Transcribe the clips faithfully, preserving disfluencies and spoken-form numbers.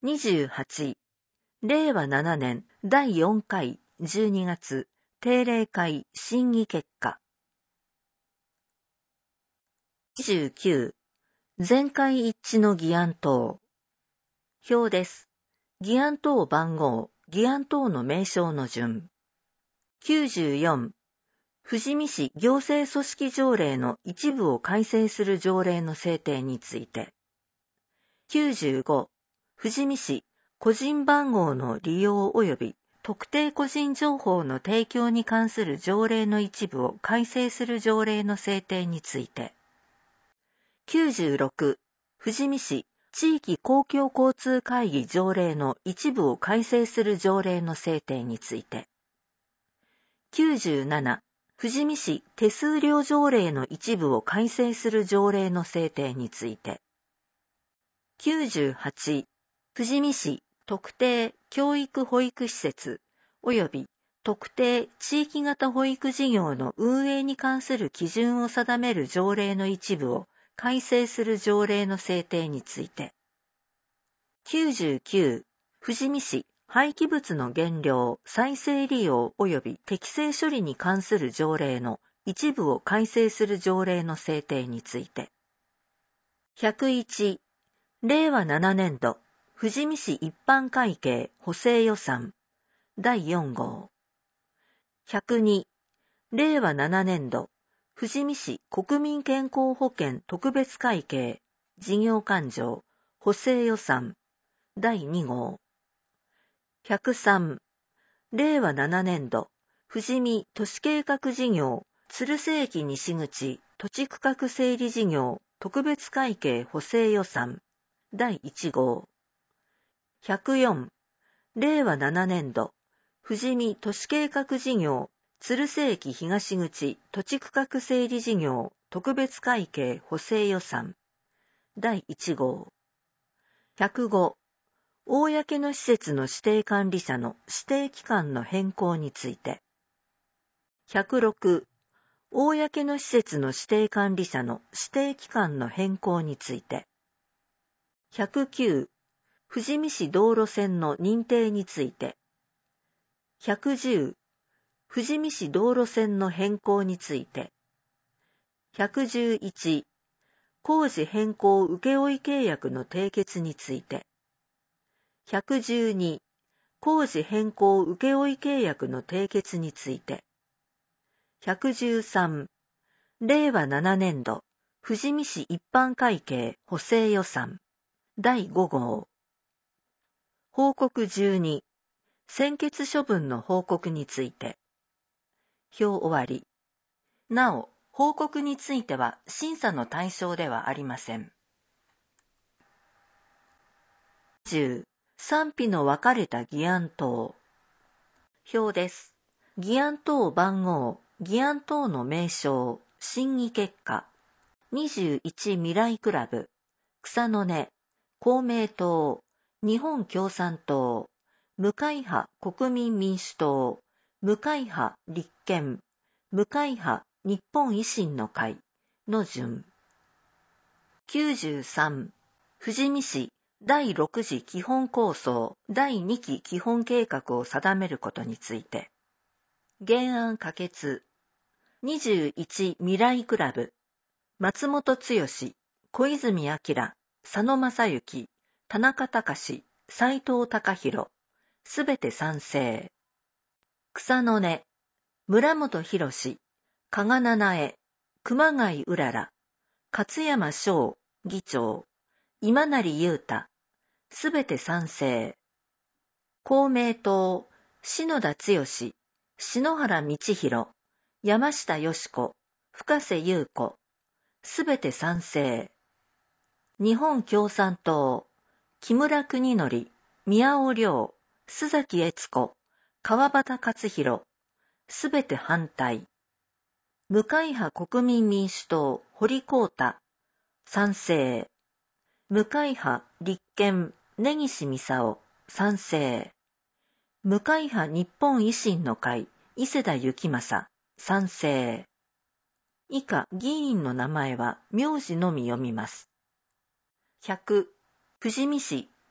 にじゅうはち、れいわななねんだいよんかいじゅうにがつ定例会審議結果。にじゅうきゅう、全会一致の議案等。表です。議案等番号、議案等の名称の順。きゅうじゅうよん、富士見市行政組織条例の一部を改正する条例の制定について。きゅうじゅうご、富士見市個人番号の利用及び特定個人情報の提供に関する条例の一部を改正する条例の制定について。きゅうじゅうろく、富士見市地域公共交通会議条例の一部を改正する条例の制定について。きゅうじゅうなな、富士見市手数料条例の一部を改正する条例の制定について。きゅうじゅうはち、富士見市特定教育保育施設及び特定地域型保育事業の運営に関する基準を定める条例の一部を改正する条例の制定について。きゅうじゅうきゅう、富士見市廃棄物の減量、再生利用及び適正処理に関する条例の一部を改正する条例の制定について。ひゃくいち、れいわななねんど富士見市一般会計補正予算だいよん号。ひゃくに、れいわななねんど富士見市国民健康保険特別会計事業勘定補正予算だいに号。ひゃくさん、れいわななねんど富士見都市計画事業鶴瀬駅西口土地区画整理事業特別会計補正予算だいいち号。ひゃくよん、れいわななねんど富士見都市計画事業鶴瀬駅東口土地区画整理事業特別会計補正予算だいいち号。ひゃくご、公の施設の指定管理者の指定期間の変更について。ひゃくろく、公の施設の指定管理者の指定期間の変更について。ひゃくきゅう、富士見市道路線の認定について。ひゃくじゅう、富士見市道路線の変更について。ひゃくじゅういち、工事変更請負契約の締結について。ひゃくじゅうに、工事変更請負契約の締結について。ひゃくじゅうさん、れいわななねんど富士見市一般会計補正予算だいご号。報告じゅうに、専決処分の報告について。表終わり。なお、報告については審査の対象ではありません。じゅう、賛否の分かれた議案等。表です。議案等番号、議案等の名称、審議結果。にじゅういち未来クラブ、草の根、公明党、日本共産党、無会派国民民主党、無会派立憲、無会派日本維新の会の順。きゅうじゅうさん、富士見市だいろく次基本構想だいに期基本計画を定めることについて。原案可決。にじゅういち未来クラブ、松本剛、小泉明、佐野正幸、田中隆、斉藤隆弘、すべて賛成。草の根、村本博、加賀七重、熊谷うらら、勝山翔、議長、今成雄太、すべて賛成。公明党、篠田剛、篠原道弘、山下よし子、深瀬優子、すべて賛成。日本共産党、木村邦則、宮尾亮、須崎悦子、川端克弘、すべて反対。無会派国民民主党、堀光太、賛成。無会派立憲、根岸美沙賛成。無会派日本維新の会、伊勢田幸正、賛成。以下議員の名前は名字のみ読みます。ひゃく、富士見市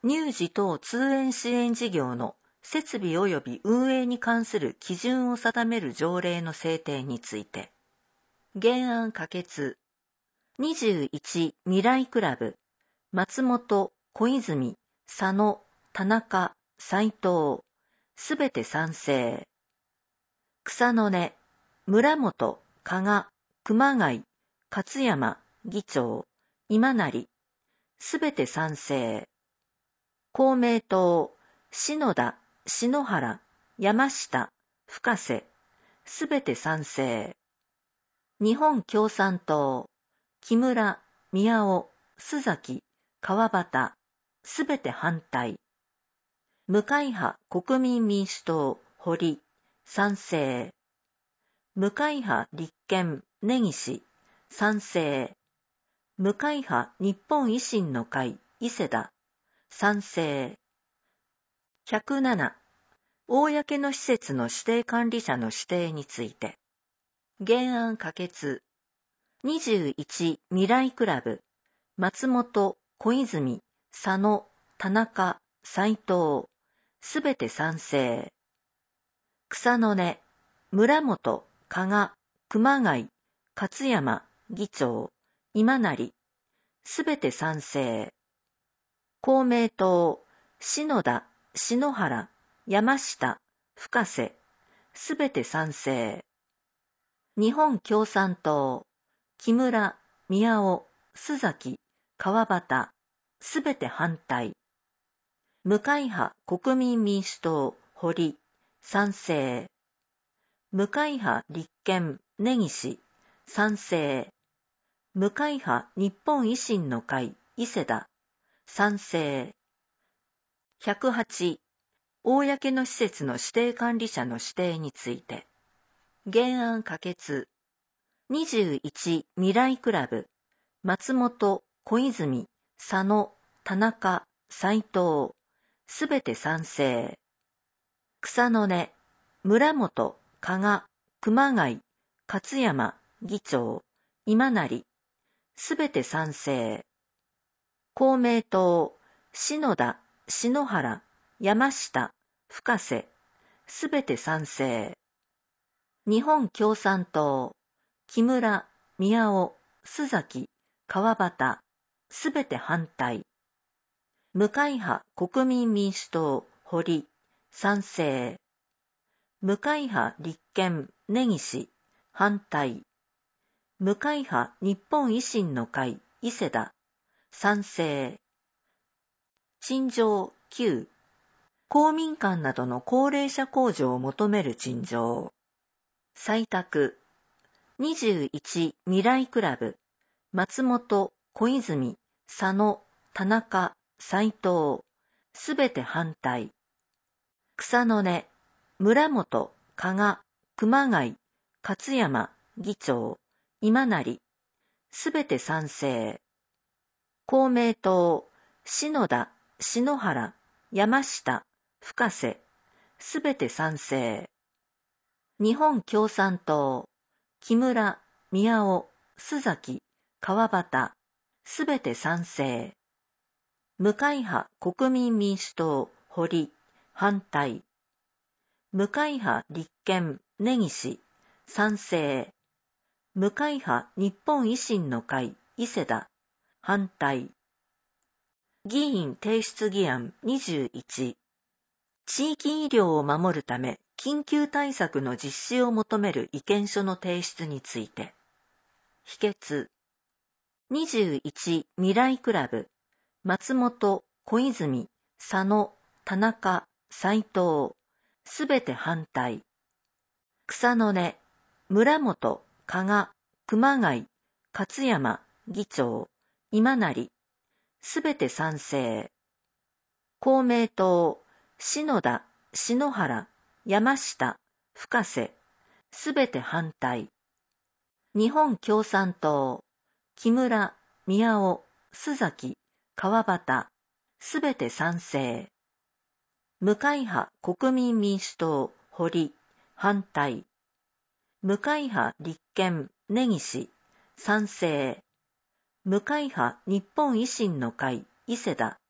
乳児等通園支援事業の設備及び運営に関する基準を定める条例の制定について。原案可決。にじゅういち未来クラブ、松本、小泉、佐野、田中、斉藤、すべて賛成。草の根、村本、加賀、熊谷、勝山、議長、今成、すべて賛成。公明党、篠田、篠原、山下、深瀬、すべて賛成。日本共産党、木村、宮尾、須崎、川端、すべて反対。無会派国民民主党、堀、賛成。無会派立憲、根岸、賛成。無会派日本維新の会、伊勢田、賛成。ひゃくなな、公の施設の指定管理者の指定について。原案可決。にじゅういち未来クラブ、松本、小泉、佐野、田中、斉藤、すべて賛成。草の根、村本、加賀、熊谷、勝山、議長、今成、すべて賛成。公明党、篠田、篠原、山下、深瀬、すべて賛成。日本共産党、木村、宮尾、須崎、川端、すべて反対。無会派国民民主党、堀、賛成。無会派立憲、根岸、賛成。無会派日本維新の会、伊勢田、賛成。ひゃくはち、公の施設の指定管理者の指定について。原案可決。にじゅういち未来クラブ、松本、小泉、佐野、田中、斉藤、すべて賛成。草の根、村本、加賀、熊谷、勝山、議長、今成、すべて賛成。公明党、篠田、篠原、山下、深瀬、すべて賛成。日本共産党、木村、宮尾、須崎、川端、すべて反対。無会派国民民主党、堀、賛成。無会派立憲、根岸、反対。無会派日本維新の会、伊勢田、賛成。陳情きゅう、公民館などの高齢者控除を求める陳情。採択。にじゅういち未来クラブ、松本、小泉、佐野、田中、斉藤、すべて反対。草の根、村本、加賀、熊谷、勝山、議長、今成、すべて賛成。公明党、篠田、篠原、山下、深瀬、すべて賛成。日本共産党、木村、宮尾、須崎、川端、すべて賛成。無会派国民民主党、堀、反対。無会派立憲、根岸、賛成。無会派日本維新の会、伊勢田、反対。議員提出議案にじゅういち。地域医療を守るため、緊急対策の実施を求める意見書の提出について。否決。にじゅういち未来クラブ、松本、小泉、佐野、田中、斉藤、すべて反対。草の根、村本、加賀、熊谷、勝山、議長、今成、すべて賛成。公明党、篠田、篠原、山下、深瀬、すべて反対。日本共産党、木村、宮尾、須崎、川端、すべて賛成。無会派国民民主党、堀、反対。無会派立憲、根岸、賛成。無会派日本維新の会、伊勢田、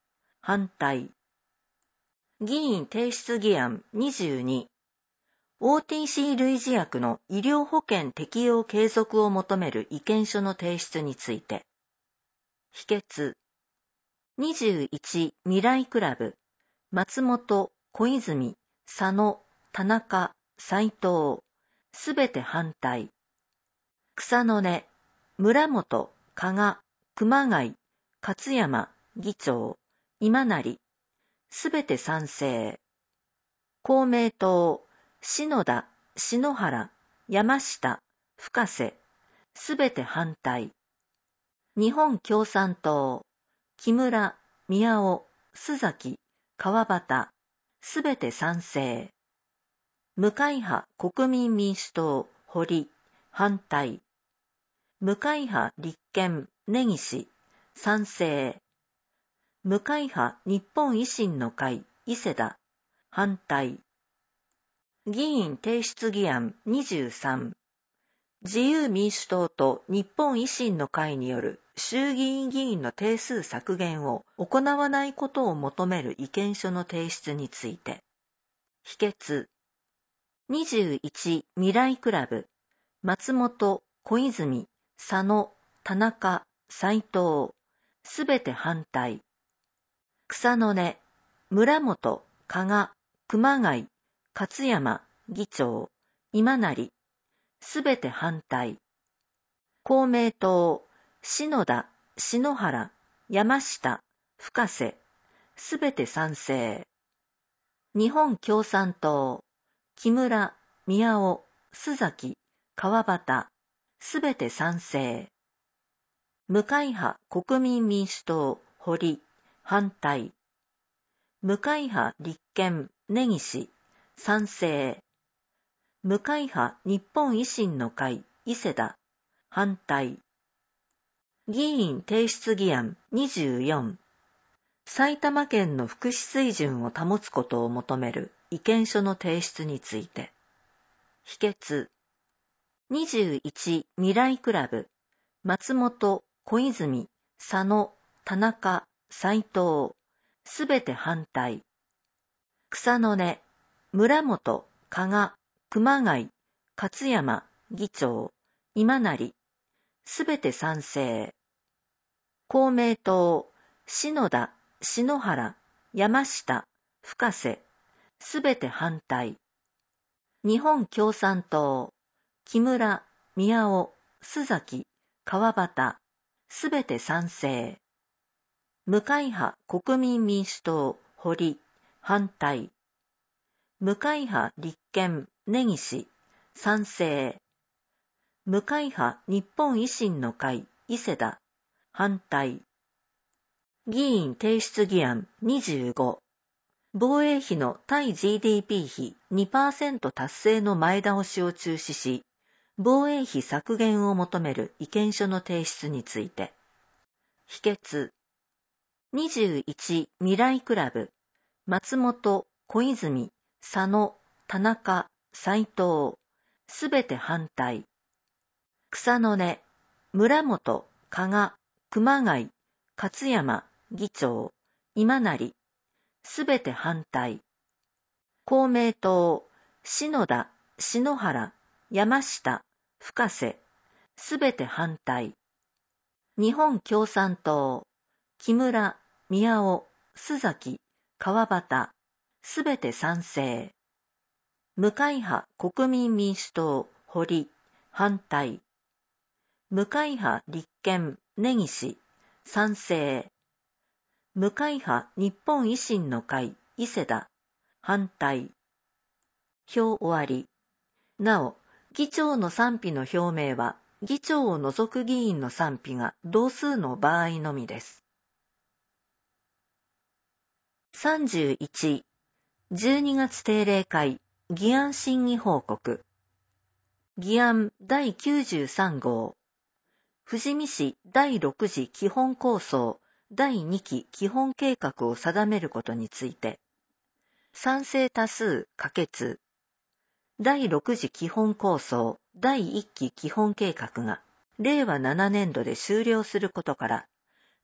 反対。議員提出議案にじゅうに。オーティーシー 類似薬の医療保険適用継続を求める意見書の提出について。否決。にじゅういち未来クラブ、松本、小泉、佐野、田中、斉藤、すべて反対。草の根、村本、加賀、熊谷、勝山、議長、今成、すべて賛成。公明党、篠田、篠原、山下、深瀬、すべて反対。日本共産党、木村、宮尾、須崎、川端、すべて賛成。無会派国民民主党、堀、反対。無会派立憲、根岸、賛成。無会派日本維新の会、伊勢田、反対。議員提出議案にじゅうさん。自由民主党と日本維新の会による衆議院議員の定数削減を行わないことを求める意見書の提出について。否決。にじゅういち未来クラブ、松本、小泉、佐野、田中、斉藤、すべて反対。草の根、村本、加賀、熊谷、勝山、議長、今成、すべて反対。公明党、篠田、篠原、山下、深瀬、すべて賛成。日本共産党、木村、宮尾、須崎、川端、すべて賛成。無会派国民民主党、堀、反対。無会派立憲、根岸、賛成。無会派日本維新の会、伊勢田、反対。議員提出議案にじゅうよん。埼玉県の福祉水準を保つことを求める意見書の提出について。否決。にじゅういち未来クラブ、松本、小泉、佐野、田中、斉藤、すべて反対。草の根、村本、加賀、熊谷、勝山、議長、今成、すべて賛成。公明党、篠田、篠原、山下、深瀬、すべて反対。日本共産党、木村、宮尾、須崎、川端、すべて賛成。無会派国民民主党、堀、反対。無会派立憲、根岸、賛成。無会派日本維新の会、伊勢田、反対。議員提出議案にじゅうご。防衛費の対 ジーディーピー 比 にパーセント 達成の前倒しを中止し、防衛費削減を求める意見書の提出について。否決。にじゅういち未来クラブ、松本、小泉、佐野、田中、斉藤、すべて反対。草の根、村本、加賀、熊谷、勝山、議長、今成、すべて反対。公明党、篠田、篠原、山下、深瀬、すべて反対。日本共産党、木村、宮尾、須崎、川端、すべて賛成。無会派国民民主党、堀、反対。無会派立憲、根岸、賛成。無会派日本維新の会、伊勢田、反対。表終わり。なお、議長の賛否の表明は、議長を除く議員の賛否が同数の場合のみです。さんじゅういち、じゅうにがつ定例会、議案審議報告。議案だいきゅうじゅうさん号。富士見市だいろく次基本構想だいに期基本計画を定めることについて、賛成多数可決。だいろく次基本構想だいいっ期基本計画が令和ななねん度で終了することから、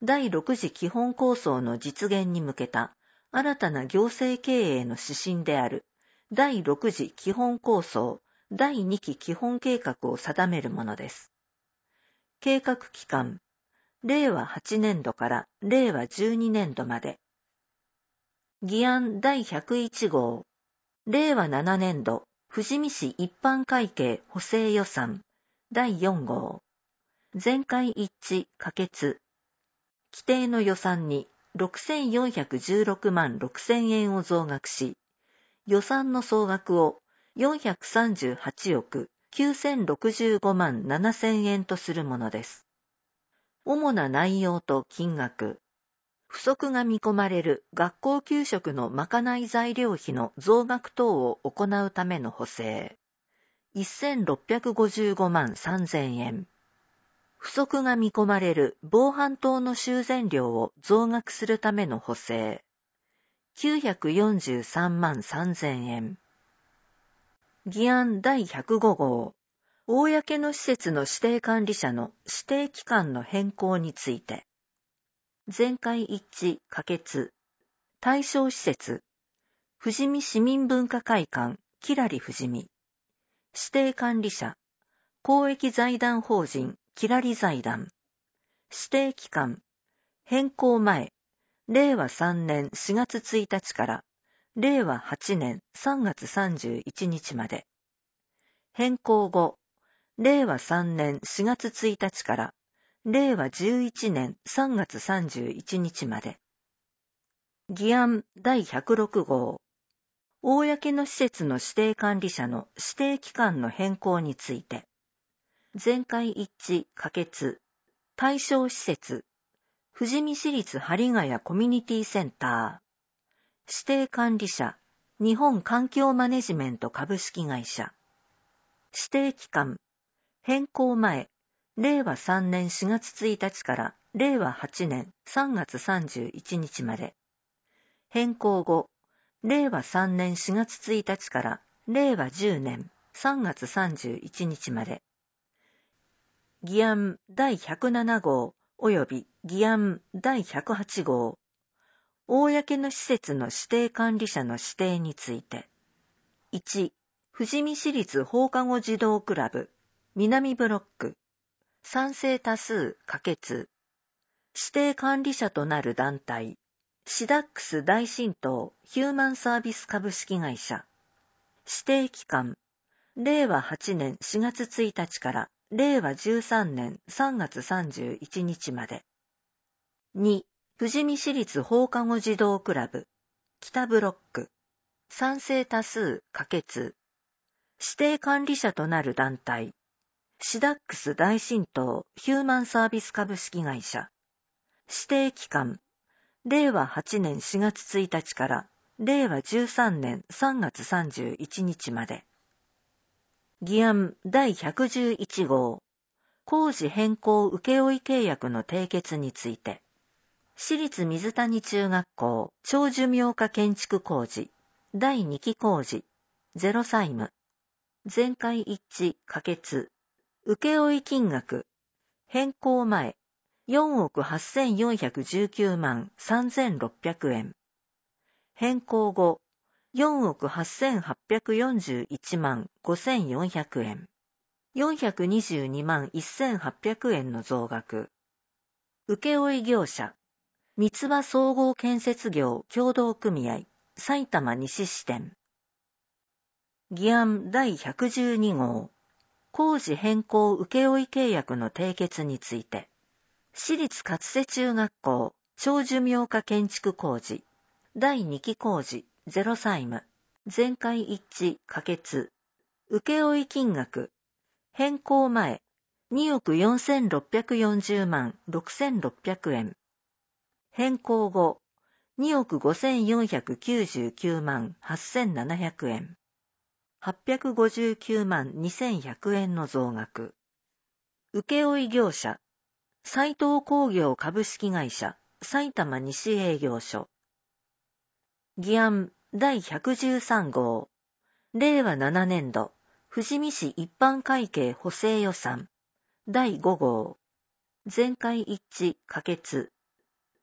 だいろく次基本構想の実現に向けた新たな行政経営の指針であるだいろく次基本構想だいに期基本計画を定めるものです。計画期間、れいわはちねんどかられいわじゅうにねんどまで。議案だいひゃくいち号、れいわななねんど富士見市一般会計補正予算だいよん号。全会一致可決。規定の予算にろくせんよんひゃくじゅうろくまんろくせんえんを増額し、予算の総額をよんひゃくさんじゅうはちおくきゅうせんろくじゅうごまんななせんえんとするものです。主な内容と金額。不足が見込まれる学校給食のまかない材料費の増額等を行うための補正。せんろっぴゃくごじゅうごまんさんぜんえん。不足が見込まれる防犯等の修繕料を増額するための補正。きゅうひゃくよんじゅうさんまんさんぜんえん。議案だいひゃくご号。公の施設の指定管理者の指定期間の変更について。全会一致可決。対象施設。富士見市民文化会館、きらり富士見。指定管理者。公益財団法人、きらり財団。指定期間。変更前。れいわさんねんしがつついたちかられいわはちねんさんがつさんじゅういちにちまで。変更後。れいわさんねんしがつついたちかられいわじゅういちねんさんがつさんじゅういちにちまで。議案だいひゃくろく号。公の施設の指定管理者の指定期間の変更について。全会一致可決。対象施設。富士見市立針ヶ谷コミュニティセンター。指定管理者。日本環境マネジメント株式会社。指定期間。変更前。れいわさんねんしがつついたちかられいわはちねんさんがつさんじゅういちにちまで。変更後。れいわさんねんしがつついたちかられいわじゅうねんさんがつさんじゅういちにちまで。議案だいひゃくなな号及び議案だいひゃくはち号。公の施設の指定管理者の指定について。いち. 富士見市立放課後児童クラブ南ブロック。賛成多数可決。指定管理者となる団体。シダックス大神道ヒューマンサービス株式会社。指定期間。れいわはちねんしがつついたちかられいわじゅうさんねんさんがつさんじゅういちにちまで。に. 富士見市立放課後児童クラブ北ブロック。賛成多数可決。指定管理者となる団体。シダックス大神道ヒューマンサービス株式会社。指定期間。れいわはちねんしがつついたちかられいわじゅうさんねんさんがつさんじゅういちにちまで。議案だいひゃくじゅういち号。工事変更請負契約の締結について。市立水谷中学校長寿命化建築工事だいに期工事ゼロ債務。全会一致可決。請負金額。変更前。よんおくはっせんよんひゃくじゅうきゅうまんさんぜんろっぴゃくえん。変更後。よんおくはっせんはっぴゃくよんじゅういちまんごせんよんひゃくえん。よんひゃくにじゅうにまんせんはっぴゃくえんの増額。請負業者。三つ葉総合建設業協同組合埼玉西支店。議案だいひゃくじゅうに号。工事変更請負契約の締結について。市立勝瀬中学校長寿命化建築工事だいに期工事ゼロ債務。全会一致可決。請負金額。変更前。におくよんせんろっぴゃくよんじゅうまんろくせんろっぴゃくえん。変更後。におくごせんよんひゃくきゅうじゅうきゅうまんはっせんななひゃくえん。はっぴゃくごじゅうきゅうまんにせんひゃくえんの増額。請負業者。斉藤工業株式会社埼玉西営業所。議案だいひゃくじゅうさん号。れいわななねんど富士見市一般会計補正予算だいご号。全会一致可決。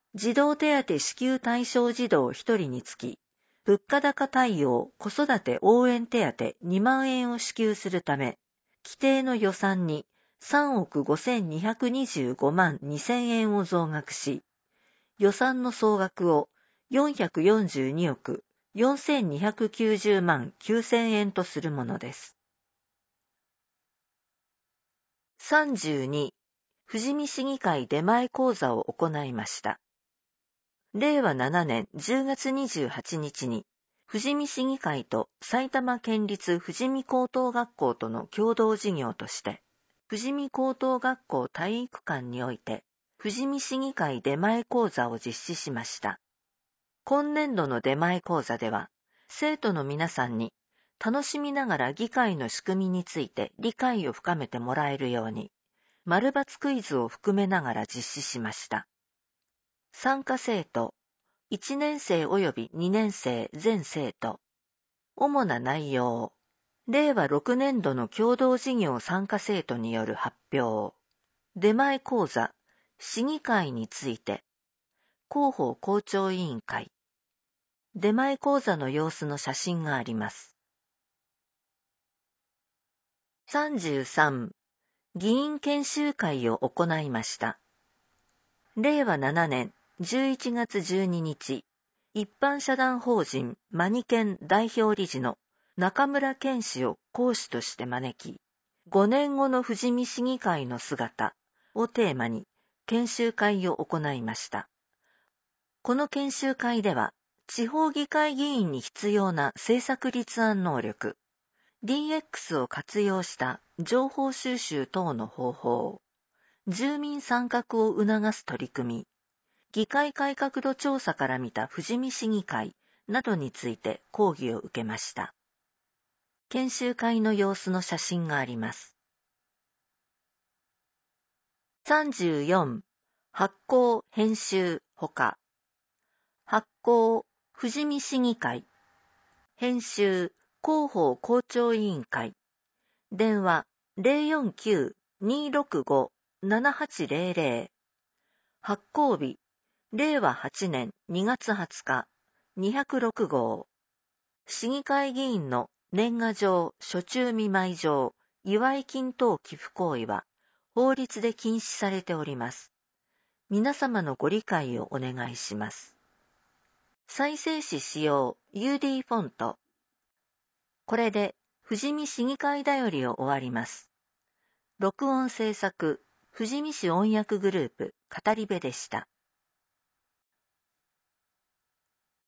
児童手当支給対象児童ひとりにつき、物価高対応子育て応援手当にまんえんを支給するため、規定の予算にさんおくごせんにひゃくにじゅうごまんにせんえんを増額し、予算の総額をよんひゃくよんじゅうにおくよんせんにひゃくきゅうじゅうまんきゅうせんえんとするものです。さんじゅうに、富士見市議会出前講座を行いました。れいわななねんじゅうがつにじゅうはちにちに、富士見市議会と埼玉県立富士見高等学校との共同事業として、富士見高等学校体育館において、富士見市議会出前講座を実施しました。今年度の出前講座では、生徒の皆さんに楽しみながら議会の仕組みについて理解を深めてもらえるように、丸抜クイズを含めながら実施しました。参加生徒、いちねんせい及びにねんせい全生徒。主な内容、れいわろくねんどの共同事業参加生徒による発表。出前講座、市議会について。広報校長委員会。出前講座の様子の写真があります。さんじゅうさん、議員研修会を行いました。れいわななねんじゅういちがつじゅうににち、一般社団法人マニケン代表理事の中村健氏を講師として招き、ごねんごの富士見市議会の姿をテーマに研修会を行いました。この研修会では、地方議会議員に必要な政策立案能力、ディーエックス を活用した情報収集等の方法、住民参画を促す取り組み、議会改革度調査から見た富士見市議会などについて講義を受けました。研修会の様子の写真があります。さんじゅうよん、発行編集ほか。発行富士見市議会。編集広報校長委員会。電話 ゼロよんきゅう にーろくご ななはちゼロゼロ。発行日れいわはちねんにがつはつかにひゃくろくごう。市議会議員の年賀状、暑中見舞い状、祝金等寄付行為は法律で禁止されております。皆様のご理解をお願いします。再生紙使用 ユーディー フォント。これで富士見市議会だよりを終わります。録音制作、富士見市音訳グループ、語り部でした。